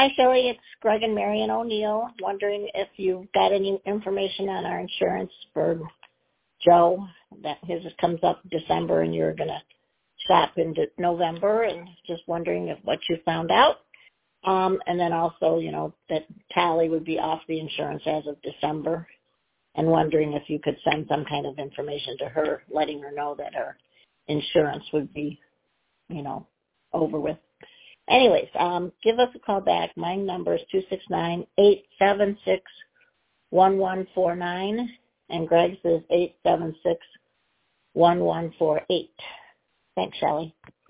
Hi, Shelley. It's Greg and Marion O'Neill. Wondering if you've got any information on our insurance for Joe. That his comes up December, and you're gonna shop into November, and just wondering if what you found out. And then also, that Tally would be off the insurance as of December, and wondering if you could send some kind of information to her, letting her know that her insurance would be, over with. Anyways, give us a call back. My number is 269-876-1149, and Greg's is 876-1148. Thanks, Shelley.